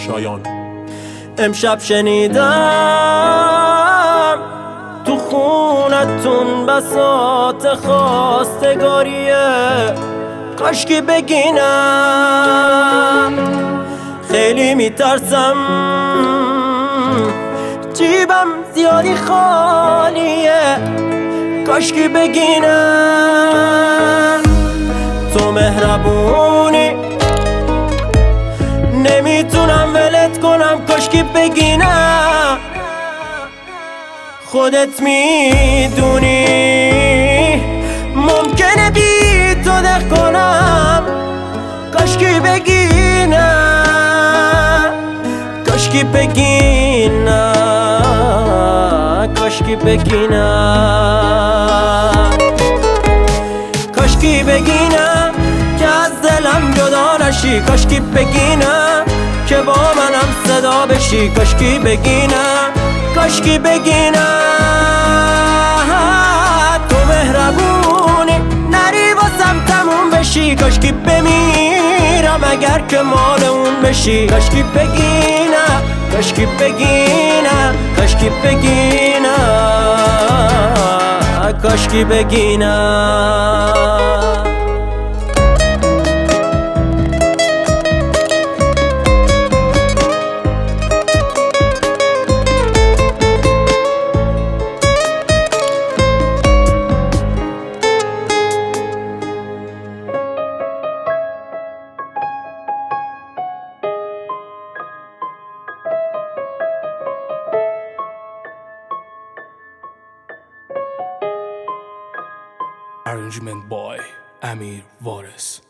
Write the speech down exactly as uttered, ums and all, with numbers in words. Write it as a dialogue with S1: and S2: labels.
S1: شایان.
S2: امشب شنیدم تو خونتون بساط خواستگاریه، کاشکی بگینم. خیلی میترسم جیبم زیادی خالیه، کاشکی بگینم. تو مهربونی نمیتونم ولت کنم، کاشکی بگینم. خودت میدونی ممکنه بی تو دق کنم، کاشکی بگینم. کاشکی بگینم، کاشکی بگینم، کاشکی بگینم که از دلم جدا نشی، کاشکی بگینم که با منم صدا بشی، کاشکی بگینم، کاشکی بگینم. تو مهربونی نری واسم تموم بشی، کاشکی بمیرم اگر که مال اون بشی، کاشکی بگینم، کاشکی بگینم، کاشکی بگینم، کاشکی بگینم.
S1: Arrangement by Amir Vares.